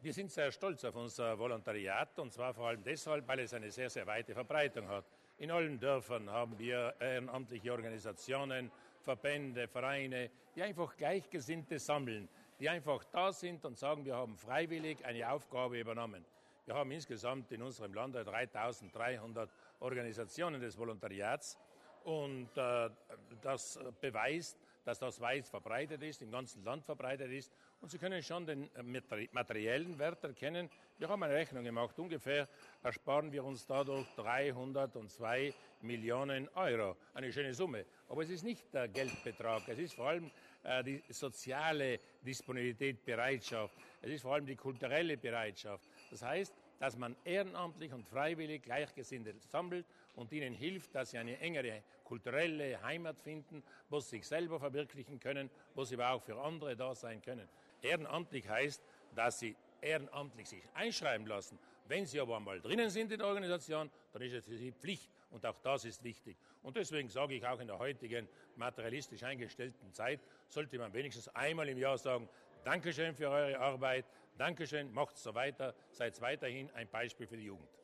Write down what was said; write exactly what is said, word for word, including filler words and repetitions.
Wir sind sehr stolz auf unser Volontariat, und zwar vor allem deshalb, weil es eine sehr, sehr weite Verbreitung hat. In allen Dörfern haben wir ehrenamtliche Organisationen, Verbände, Vereine, die einfach Gleichgesinnte sammeln, die einfach da sind und sagen, wir haben freiwillig eine Aufgabe übernommen. Wir haben insgesamt in unserem Land dreitausenddreihundert Organisationen des Volontariats. Und äh, das beweist, dass das weit verbreitet ist, im ganzen Land verbreitet ist. Und Sie können schon den materiellen Wert erkennen. Wir haben eine Rechnung gemacht. Ungefähr ersparen wir uns dadurch dreihundertzwei Millionen Euro. Eine schöne Summe. Aber es ist nicht der Geldbetrag. Es ist vor allem äh, die soziale Disponibilität, Bereitschaft. Es ist vor allem die kulturelle Bereitschaft. Das heißt, dass man ehrenamtlich und freiwillig Gleichgesinnte sammelt und ihnen hilft, dass sie eine engere kulturelle Heimat finden, wo sie sich selber verwirklichen können, wo sie aber auch für andere da sein können. Ehrenamtlich heißt, dass sie ehrenamtlich sich einschreiben lassen. Wenn sie aber einmal drinnen sind in der Organisation, dann ist es für sie Pflicht. Und auch das ist wichtig. Und deswegen sage ich auch in der heutigen materialistisch eingestellten Zeit, sollte man wenigstens einmal im Jahr sagen, Dankeschön für eure Arbeit, Dankeschön, macht so weiter, seid weiterhin ein Beispiel für die Jugend.